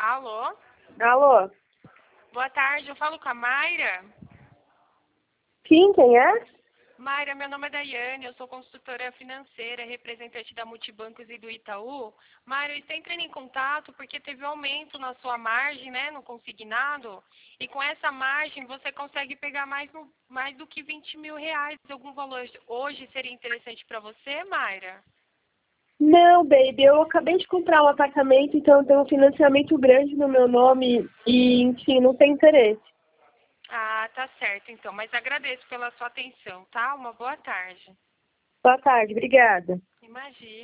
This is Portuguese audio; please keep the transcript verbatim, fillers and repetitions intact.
Alô? Alô? Boa tarde, eu falo com a Mayra. Sim, quem é? Mayra, meu nome é Daiane, eu sou consultora financeira, representante da Multibancos e do Itaú. Mayra, eu estou entrando em contato porque teve um aumento na sua margem, né, no consignado, e com essa margem você consegue pegar mais, no, mais do que vinte mil reais. Algum valor hoje seria interessante para você, Mayra? Não, baby, eu acabei de comprar um apartamento, então tem um financiamento grande no meu nome e, enfim, não tem interesse. Ah, tá certo então, mas agradeço pela sua atenção, tá? Uma boa tarde. Boa tarde, obrigada. Imagina.